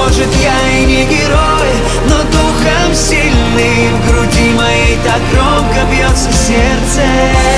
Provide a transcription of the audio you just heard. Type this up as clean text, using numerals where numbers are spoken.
Может, я и не герой, но духом сильный. В груди моей так громко бьется сердце.